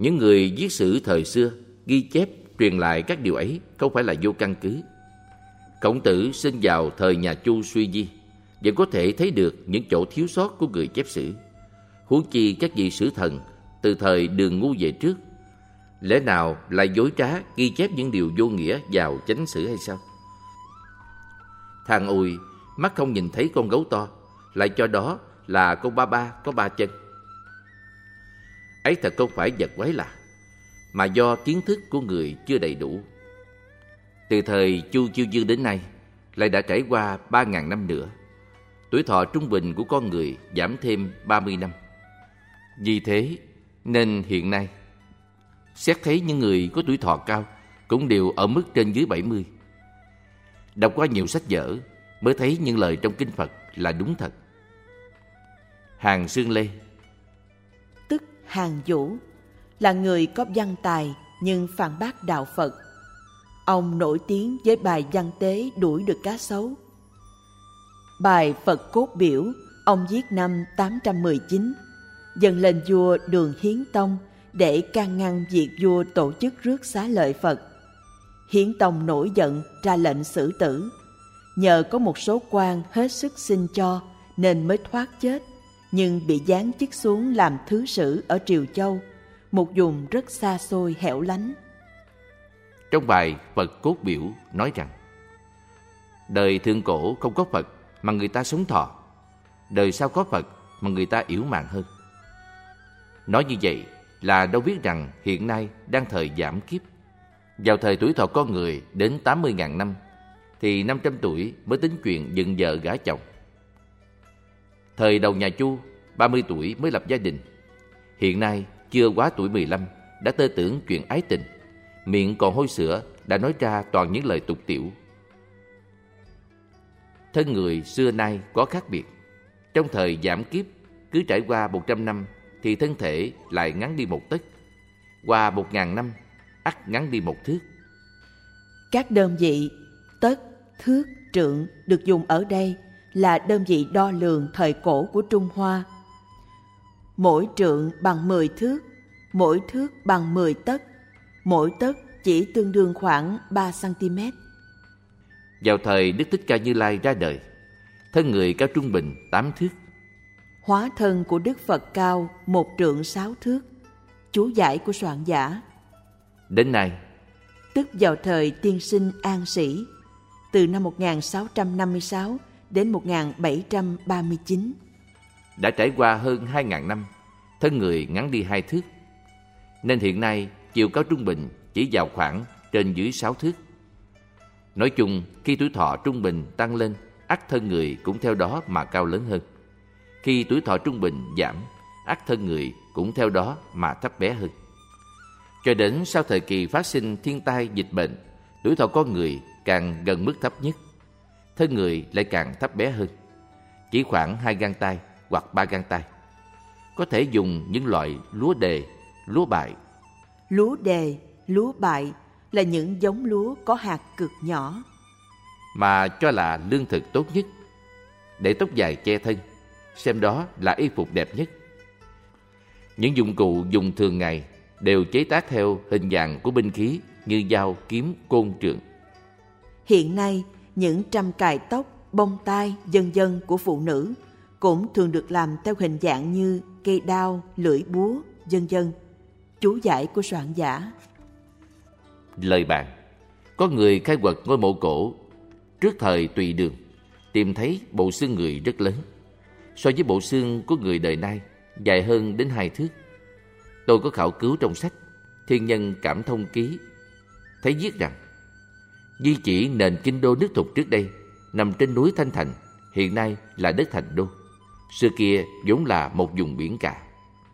Những người viết sử thời xưa ghi chép truyền lại các điều ấy không phải là vô căn cứ. Khổng Tử sinh vào thời nhà Chu suy di, vẫn có thể thấy được những chỗ thiếu sót của người chép sử. Huống chi các vị sử thần từ thời Đường Ngu về trước, lẽ nào lại dối trá ghi chép những điều vô nghĩa vào chánh sử hay sao? Thằng Ùi mắt không nhìn thấy con gấu to, lại cho đó là con ba ba có ba chân. Ấy thật không phải vật quái lạ, mà do kiến thức của người chưa đầy đủ. Từ thời Chu Chiêu Dương đến nay, lại đã trải qua 3.000 năm nữa. Tuổi thọ trung bình của con người giảm thêm 30 năm. Vì thế nên hiện nay, xét thấy những người có tuổi thọ cao cũng đều ở mức trên dưới 70. Đọc qua nhiều sách vở mới thấy những lời trong kinh Phật là đúng thật. Hàn Sương Lê, tức Hàn Vũ, là người có văn tài nhưng phản bác đạo Phật. Ông nổi tiếng với bài văn tế đuổi được cá sấu. Bài Phật Cốt Biểu ông viết năm 819, dâng lên vua Đường Hiến Tông để can ngăn việc vua tổ chức rước xá lợi Phật. Hiến Tông nổi giận ra lệnh xử tử. Nhờ có một số quan hết sức xin cho nên mới thoát chết, nhưng bị giáng chức xuống làm thứ sử ở Triều Châu, một vùng rất xa xôi hẻo lánh. Trong bài Phật Cốt Biểu nói rằng: đời thượng cổ không có Phật mà người ta sống thọ, đời sau có Phật mà người ta yểu mạn hơn. Nói như vậy là đâu biết rằng hiện nay đang thời giảm kiếp. Vào thời tuổi thọ con người đến 80.000 năm thì 500 tuổi mới tính chuyện dựng vợ gả chồng. Thời đầu nhà Chu 30 tuổi mới lập gia đình. Hiện nay chưa quá tuổi 15 đã tơ tưởng chuyện ái tình, miệng còn hôi sữa đã nói ra toàn những lời tục tĩu. Thân người xưa nay có khác biệt. Trong thời giảm kiếp, cứ trải qua 100 năm thì thân thể lại ngắn đi 1 tấc, qua 1.000 năm ắt ngắn đi 1 thước. Các đơn vị tấc, thước, trượng được dùng ở đây là đơn vị đo lường thời cổ của Trung Hoa. Mỗi trượng bằng 10 thước, mỗi thước bằng 10 tấc, mỗi tấc chỉ tương đương khoảng 3 cm. Vào thời Đức Thích Ca Như Lai ra đời, thân người cao trung bình 8 thước. Hóa thân của Đức Phật cao 1 trượng 6 thước. Chú giải của soạn giả. Đến nay, tức vào thời tiên sinh An Sĩ, từ năm 1656 đến 1739, đã trải qua hơn 2.000 năm, thân người ngắn đi 2 thước. Nên hiện nay chiều cao trung bình chỉ vào khoảng trên dưới 6 thước. Nói chung, khi tuổi thọ trung bình tăng lên, ắt thân người cũng theo đó mà cao lớn hơn. Khi tuổi thọ trung bình giảm, ắt thân người cũng theo đó mà thấp bé hơn. Cho đến sau thời kỳ phát sinh thiên tai dịch bệnh, tuổi thọ con người càng gần mức thấp nhất, thân người lại càng thấp bé hơn, chỉ khoảng 2 gang tay hoặc 3 gang tay. Có thể dùng những loại lúa đề, lúa bại. Lúa đề, lúa bại là những giống lúa có hạt cực nhỏ, mà cho là lương thực tốt nhất, để tóc dài che thân, xem đó là y phục đẹp nhất. Những dụng cụ dùng thường ngày đều chế tác theo hình dạng của binh khí như dao, kiếm, côn, trượng. Hiện nay, những trâm cài tóc, bông tai, vân vân của phụ nữ cũng thường được làm theo hình dạng như cây đao, lưỡi búa, vân vân. Chú giải của soạn giả. Lời bàn: có người khai quật ngôi mộ cổ trước thời Tùy Đường, tìm thấy bộ xương người rất lớn, so với bộ xương của người đời nay dài hơn đến 2 thước. Tôi có khảo cứu trong sách Thiên Nhân Cảm Thông Ký, thấy viết rằng di chỉ nền kinh đô nước Thục trước đây nằm trên núi Thanh Thành, hiện nay là đất Thành Đô. Xưa kia vốn là một vùng biển cả.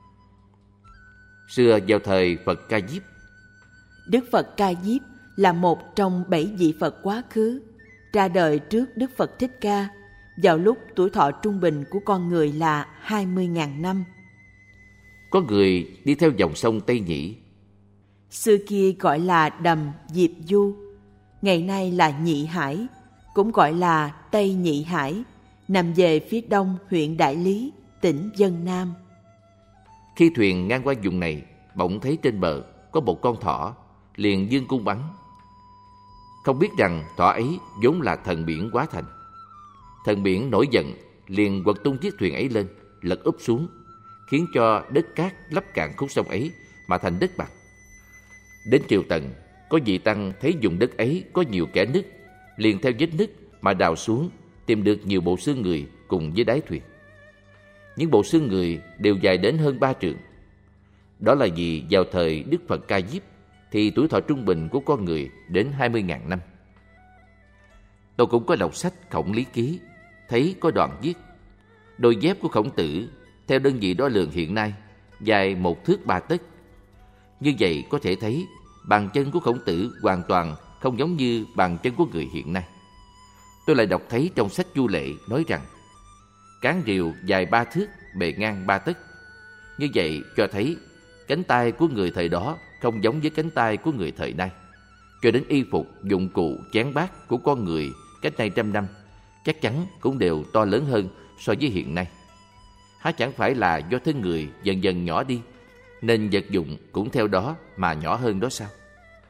Xưa vào thời Phật Ca Diếp, Đức Phật Ca Diếp là một trong 7 vị Phật quá khứ, ra đời trước Đức Phật Thích Ca, vào lúc tuổi thọ trung bình của con người là 20.000 năm. Có người đi theo dòng sông Tây Nhĩ, xưa kia gọi là đầm Diệp Du, ngày nay là Nhị Hải, cũng gọi là Tây Nhị Hải, nằm về phía đông huyện Đại Lý, tỉnh Vân Nam. Khi thuyền ngang qua vùng này bỗng thấy trên bờ có một con thỏ, liền giương cung bắn. Không biết rằng thỏ ấy vốn là thần biển hóa thành. Thần biển nổi giận, liền quật tung chiếc thuyền ấy lên, lật úp xuống, khiến cho đất cát lấp cạn khúc sông ấy mà thành đất bằng. Đến triều Tần, có vị tăng thấy vùng đất ấy có nhiều kẽ nứt, liền theo vết nứt mà đào xuống, tìm được nhiều bộ xương người cùng với đáy thuyền. Những bộ xương người đều dài đến hơn 3 trượng. Đó là vì vào thời Đức Phật Ca Diếp thì tuổi thọ trung bình của con người đến 20.000 năm. Tôi cũng có đọc sách Khổng Lý Ký, thấy có đoạn viết: đôi dép của Khổng Tử theo đơn vị đo lường hiện nay dài 1 thước 3 tấc. Như vậy có thể thấy bàn chân của Khổng Tử hoàn toàn không giống như bàn chân của người hiện nay. Tôi lại đọc thấy trong sách Chu Lệ nói rằng cán rìu dài 3 thước, bề ngang 3 tấc. Như vậy cho thấy cánh tay của người thời đó không giống với cánh tay của người thời nay. Cho đến y phục, dụng cụ, chén bát của con người cách đây 100 năm chắc chắn cũng đều to lớn hơn so với hiện nay. Há chẳng phải là do thân người dần dần nhỏ đi, nên vật dụng cũng theo đó mà nhỏ hơn đó sao?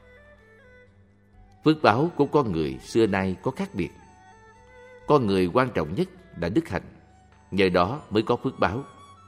Phước báo của con người xưa nay có khác biệt. Con người quan trọng nhất là đức hạnh, nhờ đó mới có phước báo.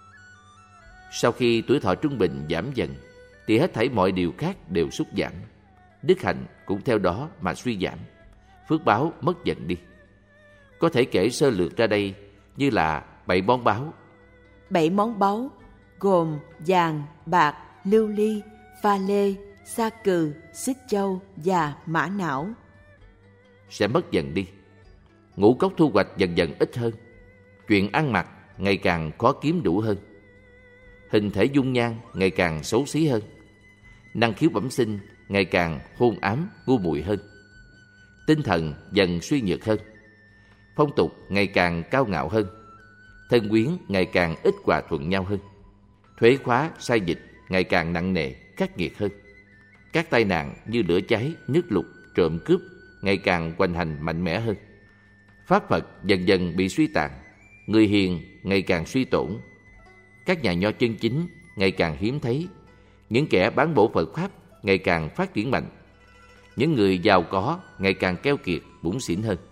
Sau khi tuổi thọ trung bình giảm dần thì hết thảy mọi điều khác đều sút giảm. Đức hạnh cũng theo đó mà suy giảm, phước báo mất dần đi. Có thể kể sơ lược ra đây như là 7 món báu. 7 món báu gồm vàng, bạc, lưu ly, pha lê, sa cừ, xích châu và mã não. Sẽ mất dần đi. Ngũ cốc thu hoạch dần dần ít hơn. Chuyện ăn mặc ngày càng khó kiếm đủ hơn. Hình thể dung nhan ngày càng xấu xí hơn. Năng khiếu bẩm sinh ngày càng hôn ám, ngu muội hơn. Tinh thần dần suy nhược hơn. Phong tục ngày càng cao ngạo hơn. Thân quyến ngày càng ít hòa thuận nhau hơn. Thuế khóa, sai dịch ngày càng nặng nề, khắc nghiệt hơn. Các tai nạn như lửa cháy, nước lụt, trộm cướp ngày càng hoành hành mạnh mẽ hơn. Pháp Phật dần dần bị suy tàn. Người hiền ngày càng suy tổn. Các nhà nho chân chính ngày càng hiếm thấy. Những kẻ bán bổ Phật Pháp ngày càng phát triển mạnh. Những người giàu có ngày càng keo kiệt, bủn xỉn hơn.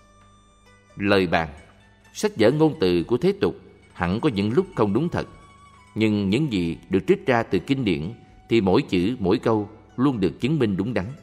Lời bàn, sách vở ngôn từ của thế tục hẳn có những lúc không đúng thật. Nhưng những gì được trích ra từ kinh điển thì mỗi chữ, mỗi câu luôn được chứng minh đúng đắn.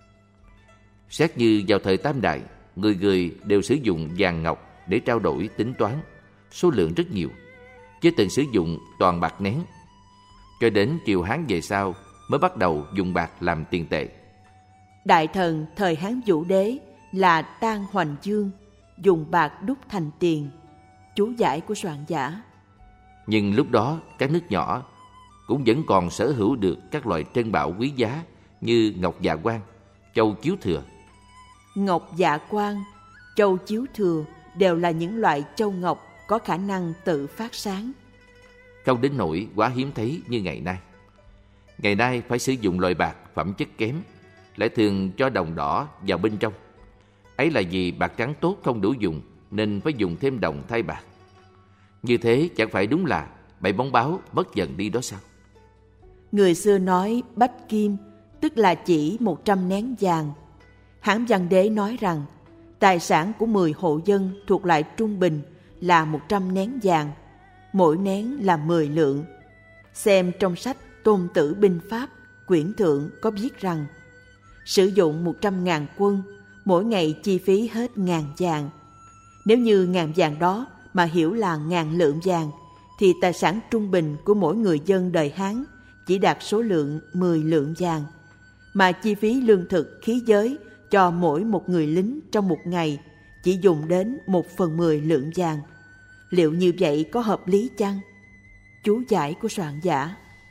Xét như vào thời Tam Đại, người người đều sử dụng vàng ngọc để trao đổi tính toán, số lượng rất nhiều, chưa từng sử dụng toàn bạc nén. Cho đến triều Hán về sau mới bắt đầu dùng bạc làm tiền tệ. Đại thần thời Hán Vũ Đế là Tang Hoành Dương dùng bạc đúc thành tiền. Chú giải của soạn giả. Nhưng lúc đó các nước nhỏ cũng vẫn còn sở hữu được các loại trân bảo quý giá như ngọc dạ quang, châu chiếu thừa. Ngọc dạ quang, châu chiếu thừa đều là những loại châu ngọc có khả năng tự phát sáng. Không đến nỗi quá hiếm thấy như ngày nay. Ngày nay phải sử dụng loại bạc phẩm chất kém, lại thường cho đồng đỏ vào bên trong. Ấy là vì bạc trắng tốt không đủ dùng, nên phải dùng thêm đồng thay bạc. Như thế chẳng phải đúng là 7 món báu mất dần đi đó sao? Người xưa nói bách kim, tức là chỉ 100 nén vàng. Hán Văn Đế nói rằng tài sản của 10 hộ dân thuộc loại trung bình là 100 nén vàng, mỗi nén là 10 lượng. Xem trong sách Tôn Tử Binh Pháp, quyển thượng có viết rằng sử dụng 100.000 quân, mỗi ngày chi phí hết 1.000 vàng. Nếu như 1.000 vàng đó mà hiểu là 1.000 lượng vàng, thì tài sản trung bình của mỗi người dân đời Hán chỉ đạt số lượng 10 lượng vàng, mà chi phí lương thực, khí giới cho mỗi một người lính trong một ngày chỉ dùng đến 1/10 lượng vàng. Liệu như vậy có hợp lý chăng? Chú giải của soạn giả.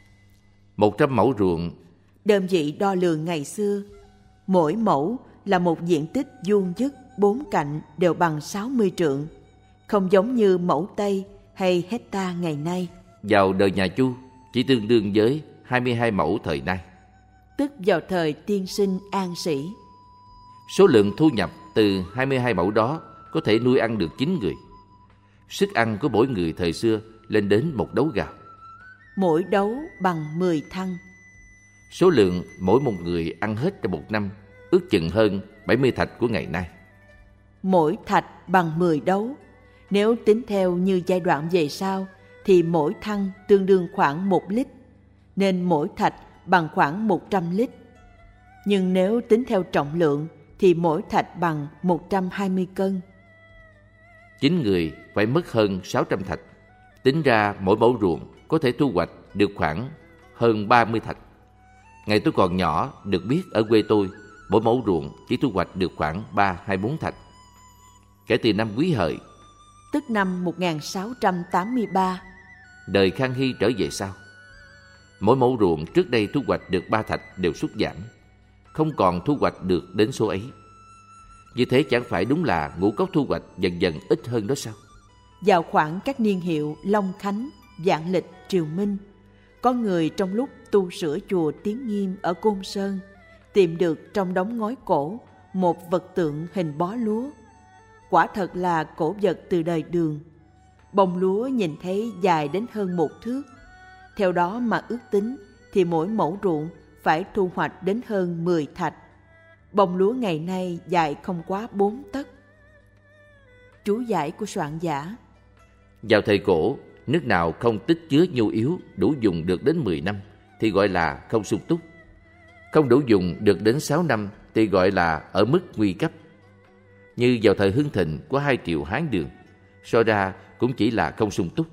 100 mẫu ruộng, đơn vị đo lường ngày xưa, mỗi mẫu là một diện tích vuông vức 4 cạnh đều bằng 60 trượng, không giống như mẫu Tây hay hecta ngày nay. Vào đời nhà Chu chỉ tương đương với 22 mẫu thời nay, tức vào thời tiên sinh An Sĩ. Số lượng thu nhập từ 22 mẫu đó có thể nuôi ăn được 9 người. Sức ăn của mỗi người thời xưa lên đến 1 đấu gạo. Mỗi đấu bằng 10 thăng. Số lượng mỗi một người ăn hết trong một năm ước chừng hơn 70 thạch của ngày nay. Mỗi thạch bằng 10 đấu. Nếu tính theo như giai đoạn về sau thì mỗi thăng tương đương khoảng 1 lít, nên mỗi thạch bằng khoảng 100 lít. Nhưng nếu tính theo trọng lượng thì mỗi thạch bằng 120 cân. 9 người phải mất hơn 600 thạch. Tính ra mỗi mẫu ruộng có thể thu hoạch được khoảng hơn 30 thạch. Ngày tôi còn nhỏ, được biết ở quê tôi, mỗi mẫu ruộng chỉ thu hoạch được khoảng 3 hay 4 thạch. Kể từ năm Quý Hợi, tức năm 1683, đời Khang Hy trở về sau, mỗi mẫu ruộng trước đây thu hoạch được 3 thạch đều sút giảm, không còn thu hoạch được đến số ấy. Như thế chẳng phải đúng là ngũ cốc thu hoạch dần dần ít hơn đó sao? vào khoảng các niên hiệu Long Khánh, Vạn Lịch, Triều Minh, có người trong lúc tu sửa chùa Tiến Nghiêm ở Côn Sơn tìm được trong đống ngói cổ một vật tượng hình bó lúa. Quả thật là cổ vật từ đời Đường. Bông lúa nhìn thấy dài đến hơn 1 thước. Theo đó mà ước tính thì mỗi mẫu ruộng phải thu hoạch đến hơn 10 thạch. Bông lúa ngày nay dài không quá 4 tấc. Chú giải của soạn giả: Vào thời cổ, nước nào không tích chứa nhu yếu đủ dùng được đến 10 năm thì gọi là không sung túc. Không đủ dùng được đến 6 năm thì gọi là ở mức nguy cấp. Như vào thời hưng thịnh của 2 triệu Hán Đường, so ra cũng chỉ là không sung túc.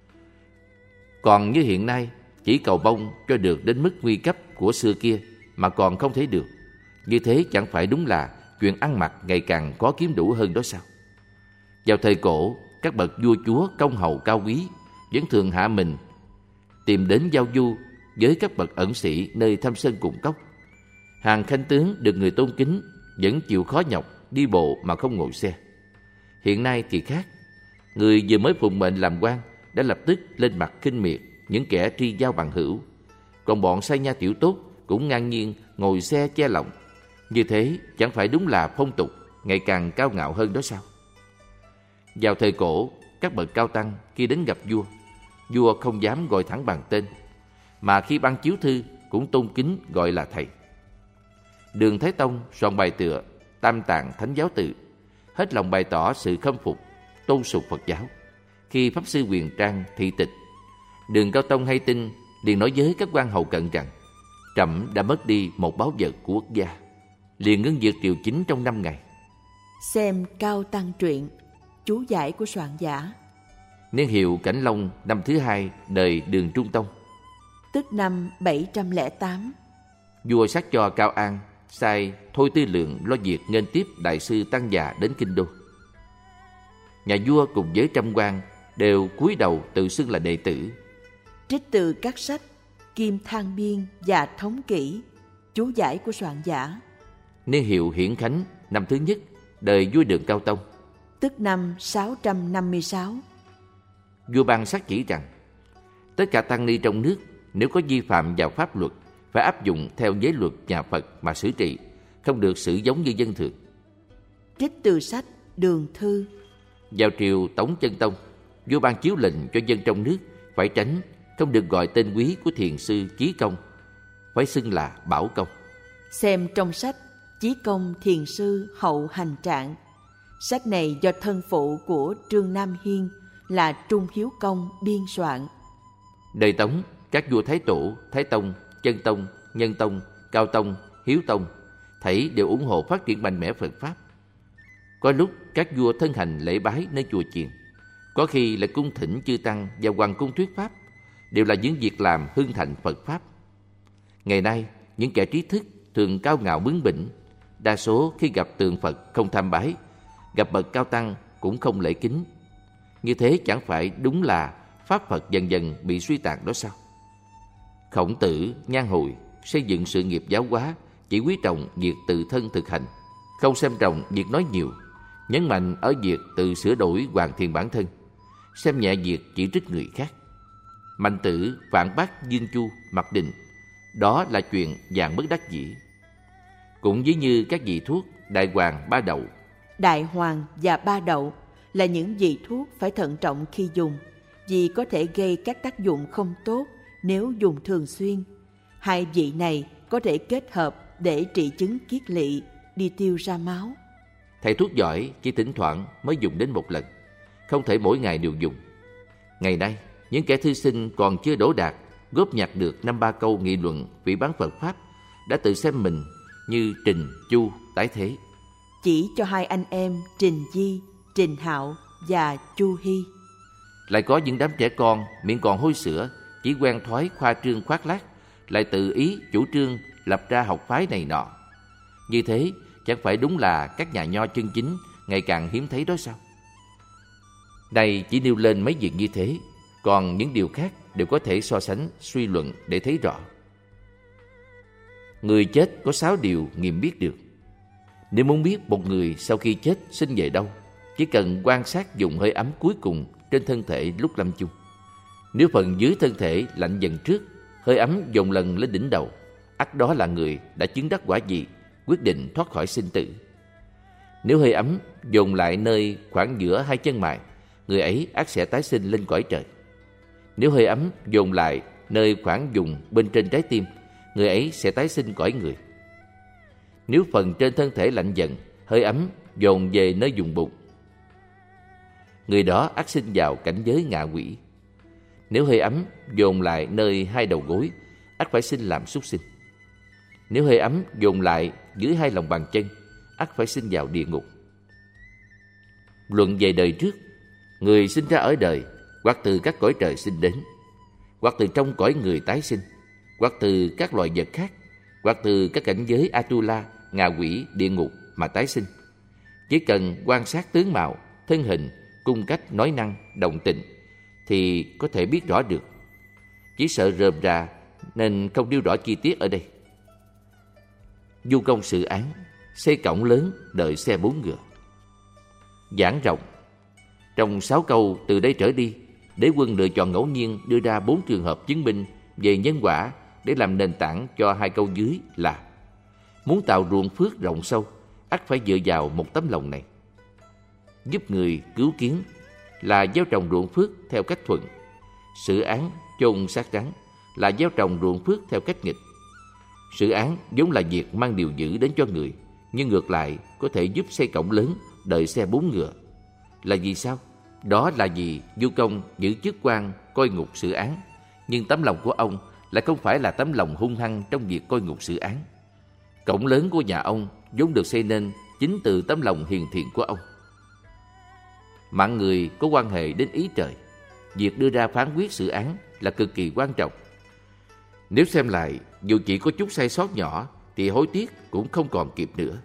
Còn như hiện nay, chỉ cầu bông cho được đến mức nguy cấp của xưa kia mà còn không thấy được. Như thế chẳng phải đúng là chuyện ăn mặc ngày càng có kiếm đủ hơn đó sao? Vào thời cổ, các bậc vua chúa công hầu cao quý vẫn thường hạ mình tìm đến giao du với các bậc ẩn sĩ nơi thăm sân cùng cốc. Hàng khanh tướng được người tôn kính vẫn chịu khó nhọc đi bộ mà không ngồi xe. Hiện nay thì khác, người vừa mới phụng mệnh làm quan đã lập tức lên mặt khinh miệt những kẻ tri giao bằng hữu, còn bọn say nha tiểu tốt cũng ngang nhiên ngồi xe che lòng. Như thế chẳng phải đúng là phong tục ngày càng cao ngạo hơn đó sao? Vào thời cổ, các bậc cao tăng khi đến gặp vua, vua không dám gọi thẳng bằng tên, mà khi ban chiếu thư cũng tôn kính gọi là thầy. Đường Thái Tông soạn bài tựa Tam Tạng Thánh Giáo Tự, hết lòng bày tỏ sự khâm phục, tôn sùng Phật giáo. Khi pháp sư Huyền Trang thị tịch, Đường Cao Tông hay tin liền nói với các quan hầu cận rằng trẫm đã mất đi một báu vật của quốc gia, liền ngưng việc triều chính trong 5 ngày. Xem Cao Tăng truyện. Chú giải của soạn giả: Niên hiệu Cảnh Long năm thứ 2 đời Đường Trung Tông, tức năm 708, vua sắc cho Cao An sai Thôi Tư Lượng lo việc nghênh tiếp đại sư Tăng Già đến kinh đô. Nhà vua cùng với trăm quan đều cúi đầu tự xưng là đệ tử. Trích từ các sách Kim Thang Biên và Thống Kỷ. Chú giải của soạn giả: Niên hiệu Hiển Khánh năm thứ nhất đời vua Đường Cao Tông, tức năm 656. Vua ban sắc chỉ rằng tất cả tăng ni trong nước nếu có vi phạm vào pháp luật phải áp dụng theo giới luật nhà Phật mà xử trị, không được xử giống như dân thường. Trích từ sách Đường Thư. Vào triều Tống Chân Tông, vua ban chiếu lệnh cho dân trong nước phải tránh, không được gọi tên quý của thiền sư Chí Công, phải xưng là Bảo Công. Xem trong sách Chí Công Thiền Sư Hậu Hành Trạng. Sách này do thân phụ của Trương Nam Hiên là Trung Hiếu Công biên soạn. Đời Tống, các vua Thái Tổ, Thái Tông, Chân Tông, Nhân Tông, Cao Tông, Hiếu Tông thảy đều ủng hộ phát triển mạnh mẽ Phật Pháp. Có lúc các vua thân hành lễ bái nơi chùa chiền, có khi lại cung thỉnh chư tăng và hoàng cung thuyết pháp, đều là những việc làm hưng thịnh Phật Pháp. Ngày nay, những kẻ trí thức thường cao ngạo bướng bỉnh, đa số khi gặp tượng Phật không tham bái, gặp bậc cao tăng cũng không lễ kính. Như thế chẳng phải đúng là Pháp Phật dần dần bị suy tàn đó sao? Khổng Tử, Nhan Hồi xây dựng sự nghiệp giáo hóa chỉ quý trọng việc tự thân thực hành, không xem trọng việc nói nhiều, nhấn mạnh ở việc tự sửa đổi hoàn thiện bản thân, xem nhẹ việc chỉ trích người khác. Mạnh Tử phản bác Dương Chu, Mạc Định, đó là chuyện vạn bất đắc dĩ. Cũng ví như các vị thuốc Đại Hoàng, Ba Đậu. Đại Hoàng và Ba Đậu là những vị thuốc phải thận trọng khi dùng, vì có thể gây các tác dụng không tốt nếu dùng thường xuyên. Hai vị này có thể kết hợp để trị chứng kiết lỵ, đi tiêu ra máu. Thầy thuốc giỏi chỉ thỉnh thoảng mới dùng đến một lần, không thể mỗi ngày đều dùng. Ngày nay, những kẻ thư sinh còn chưa đỗ đạt, góp nhặt được 5-3 câu nghị luận phỉ báng Phật Pháp, đã tự xem mình như Trình, Chu tái thế. Chỉ cho hai anh em Trình Di, Trình Hạo và Chu Hy. Lại có những đám trẻ con miệng còn hôi sữa, chỉ quen thói khoa trương khoác lác, lại tự ý chủ trương lập ra học phái này nọ. Như thế chẳng phải đúng là các nhà nho chân chính ngày càng hiếm thấy đó sao? Đây chỉ nêu lên mấy việc như thế, còn những điều khác đều có thể so sánh, suy luận để thấy rõ. Người chết có 6 điều nghiệm biết được. Nếu muốn biết một người sau khi chết sinh về đâu, chỉ cần quan sát dùng hơi ấm cuối cùng trên thân thể lúc lâm chung. Nếu phần dưới thân thể lạnh dần trước, hơi ấm dồn lần lên đỉnh đầu, ắt đó là người đã chứng đắc quả vị, quyết định thoát khỏi sinh tử. Nếu hơi ấm dồn lại nơi khoảng giữa hai chân mày, người ấy ắt sẽ tái sinh lên cõi trời. Nếu hơi ấm dồn lại nơi khoảng vùng bên trên trái tim, người ấy sẽ tái sinh cõi người. Nếu phần trên thân thể lạnh dần, hơi ấm dồn về nơi vùng bụng, người đó ắt sinh vào cảnh giới ngạ quỷ. Nếu hơi ấm dồn lại nơi hai đầu gối, ắt phải sinh làm súc sinh. Nếu hơi ấm dồn lại dưới hai lòng bàn chân, ắt phải sinh vào địa ngục. Luận về đời trước, người sinh ra ở đời, hoặc từ các cõi trời sinh đến, hoặc từ trong cõi người tái sinh, hoặc từ các loài vật khác, hoặc từ các cảnh giới Atula, ngạ quỷ, địa ngục mà tái sinh. Chỉ cần quan sát tướng mạo, thân hình, cung cách, nói năng, động tình thì có thể biết rõ được. Chỉ sợ rườm rà nên không nêu rõ chi tiết ở đây. Du công sự án, xây cổng lớn đợi xe 4 ngựa. Giảng rộng. Trong 6 câu từ đây trở đi, đế quân lựa chọn ngẫu nhiên đưa ra 4 trường hợp chứng minh về nhân quả để làm nền tảng cho 2 câu dưới là: muốn tạo ruộng phước rộng sâu, ắt phải dựa vào một tấm lòng này. Giúp người cứu kiến là gieo trồng ruộng phước theo cách thuận. Xử án chôn xác rắn là gieo trồng ruộng phước theo cách nghịch. Xử án vốn là việc mang điều dữ đến cho người, nhưng ngược lại có thể giúp xây cổng lớn đợi xe 4 ngựa. Là vì sao? Đó là vì Du Công giữ chức quan coi ngục xử án, nhưng tấm lòng của ông lại không phải là tấm lòng hung hăng trong việc coi ngục xử án. Cổng lớn của nhà ông vốn được xây nên chính từ tấm lòng hiền thiện của ông. Mạng người có quan hệ đến ý trời, việc đưa ra phán quyết xử án là cực kỳ quan trọng. Nếu xem lại, dù chỉ có chút sai sót nhỏ thì hối tiếc cũng không còn kịp nữa.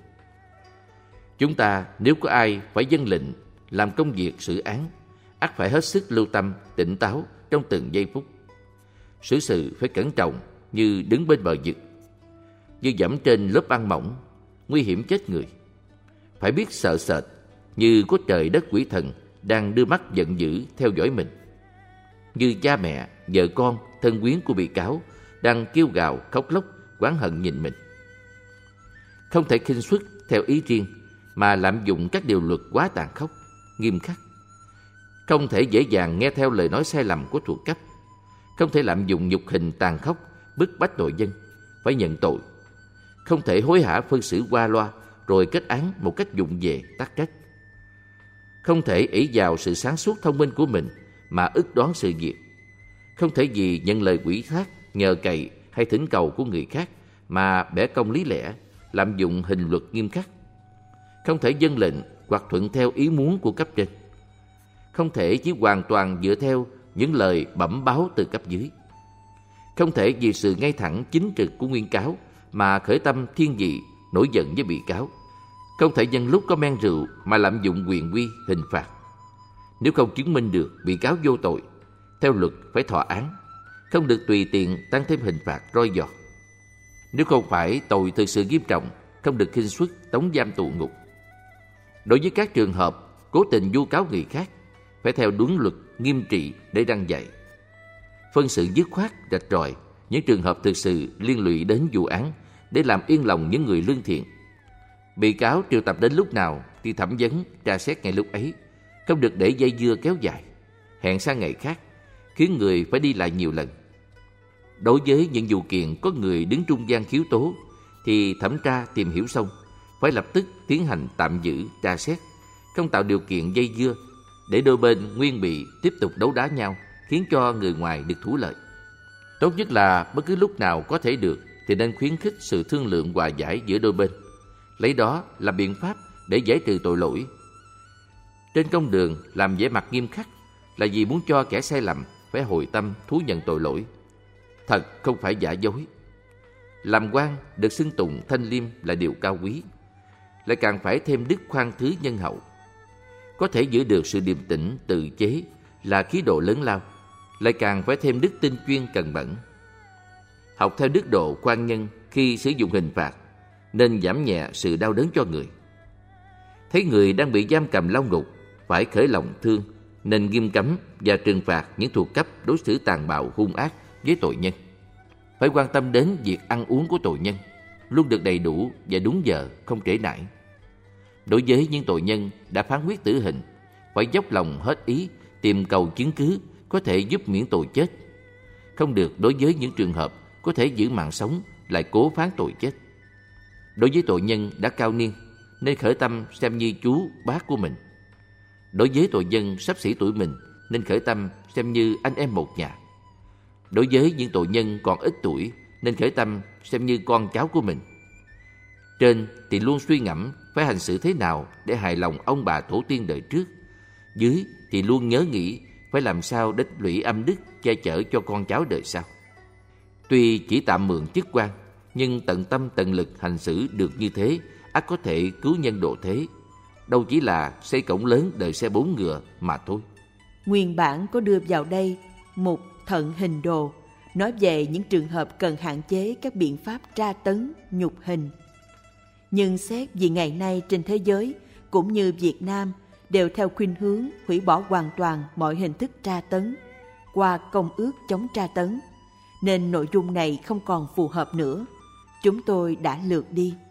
Chúng ta nếu có ai phải dâng lệnh làm công việc xử án, ắt phải hết sức lưu tâm, tỉnh táo trong từng giây phút. Xử sự phải cẩn trọng như đứng bên bờ vực, như dẫm trên lớp băng mỏng, nguy hiểm chết người. Phải biết sợ sệt như có trời đất quỷ thần đang đưa mắt giận dữ theo dõi mình, như cha mẹ, vợ con, thân quyến của bị cáo đang kêu gào khóc lóc oán hận nhìn mình. Không thể khinh suất theo ý riêng mà lạm dụng các điều luật quá tàn khốc, nghiêm khắc. Không thể dễ dàng nghe theo lời nói sai lầm của thuộc cấp. Không thể lạm dụng nhục hình tàn khốc bức bách tội dân phải nhận tội. Không thể hối hả phân xử qua loa rồi kết án một cách vụng về tắc trách. Không thể ỷ vào sự sáng suốt thông minh của mình mà ức đoán sự việc. Không thể vì nhận lời ủy thác, nhờ cậy hay thỉnh cầu của người khác mà bẻ cong lý lẽ, lạm dụng hình luật nghiêm khắc. Không thể dâng lệnh hoặc thuận theo ý muốn của cấp trên. Không thể chỉ hoàn toàn dựa theo những lời bẩm báo từ cấp dưới. Không thể vì sự ngay thẳng chính trực của nguyên cáo mà khởi tâm thiên vị, nổi giận với bị cáo. Không thể nhân lúc có men rượu mà lạm dụng quyền uy hình phạt. Nếu không chứng minh được bị cáo vô tội, theo luật phải thọ án, không được tùy tiện tăng thêm hình phạt roi giọt. Nếu không phải tội thực sự nghiêm trọng, không được khinh suất tống giam tù ngục. Đối với các trường hợp cố tình vu cáo người khác, phải theo đúng luật nghiêm trị để răn dạy. Phân xử dứt khoát rạch ròi những trường hợp thực sự liên lụy đến vụ án để làm yên lòng những người lương thiện. Bị cáo triệu tập đến lúc nào thì thẩm vấn tra xét ngay lúc ấy, không được để dây dưa kéo dài, hẹn sang ngày khác, khiến người phải đi lại nhiều lần. Đối với những vụ kiện có người đứng trung gian khiếu tố thì thẩm tra tìm hiểu xong phải lập tức tiến hành tạm giữ, tra xét, không tạo điều kiện dây dưa để đôi bên nguyên bị tiếp tục đấu đá nhau, khiến cho người ngoài được thú lợi. Tốt nhất là bất cứ lúc nào có thể được thì nên khuyến khích sự thương lượng hòa giải giữa đôi bên, lấy đó là biện pháp để giải trừ tội lỗi. Trên công đường làm vẻ mặt nghiêm khắc là vì muốn cho kẻ sai lầm phải hồi tâm thú nhận tội lỗi, thật không phải giả dối. Làm quan được xưng tụng thanh liêm là điều cao quý, lại càng phải thêm đức khoan thứ nhân hậu. Có thể giữ được sự điềm tĩnh tự chế là khí độ lớn lao, lại càng phải thêm đức tinh chuyên cần mẫn. Học theo đức độ khoan nhân khi sử dụng hình phạt, nên giảm nhẹ sự đau đớn cho người. Thấy người đang bị giam cầm lao ngục, phải khởi lòng thương, nên nghiêm cấm và trừng phạt những thuộc cấp đối xử tàn bạo hung ác với tội nhân. Phải quan tâm đến việc ăn uống của tội nhân, luôn được đầy đủ và đúng giờ, không trễ nải. Đối với những tội nhân đã phán quyết tử hình, phải dốc lòng hết ý tìm cầu chứng cứ có thể giúp miễn tội chết. Không được đối với những trường hợp có thể giữ mạng sống lại cố phán tội chết. Đối với tội nhân đã cao niên, nên khởi tâm xem như chú bác của mình. Đối với tội nhân xấp xỉ tuổi mình, nên khởi tâm xem như anh em một nhà. Đối với những tội nhân còn ít tuổi, nên khởi tâm xem như con cháu của mình. Trên thì luôn suy ngẫm phải hành xử thế nào để hài lòng ông bà tổ tiên đời trước. Dưới thì luôn nhớ nghĩ phải làm sao đích lũy âm đức che chở cho con cháu đời sau. Tuy chỉ tạm mượn chức quan, nhưng tận tâm tận lực hành xử được như thế, ắt có thể cứu nhân độ thế. Đâu chỉ là xây cổng lớn đợi xe 4 ngựa mà thôi. Nguyên bản có đưa vào đây mục thận hình đồ, nói về những trường hợp cần hạn chế các biện pháp tra tấn, nhục hình. Nhưng xét vì ngày nay trên thế giới cũng như Việt Nam đều theo khuynh hướng hủy bỏ hoàn toàn mọi hình thức tra tấn qua công ước chống tra tấn, nên nội dung này không còn phù hợp nữa. Chúng tôi đã lược đi.